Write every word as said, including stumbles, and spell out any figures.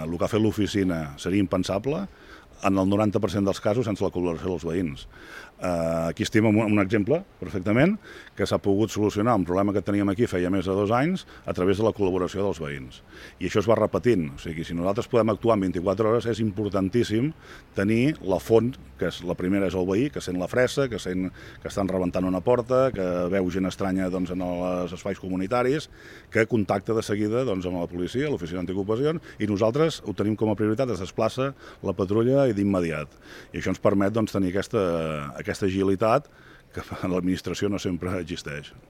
el que ha fet l'oficina seria impensable, en el noranta per cent dels casos sense la col·laboració dels veïns. Uh, aquí estem amb un exemple, perfectament, que s'ha pogut solucionar un problema que teníem aquí feia més de dos anys a través de la col·laboració dels veïns. I això es va repetint. O sigui, si nosaltres podem actuar en vint-i-quatre hores, és importantíssim tenir la font, que és, la primera és el veí, que sent la fressa, que sent que estan rebentant una porta, que veu gent estranya doncs, en els espais comunitaris, que contacta de seguida doncs, amb la policia, l'oficina antiocupacions, i nosaltres ho tenim com a prioritat, es desplaça la patrulla i d'immediat. I això ens permet doncs, tenir aquesta, aquesta agilitat que a l'administració no sempre existeix.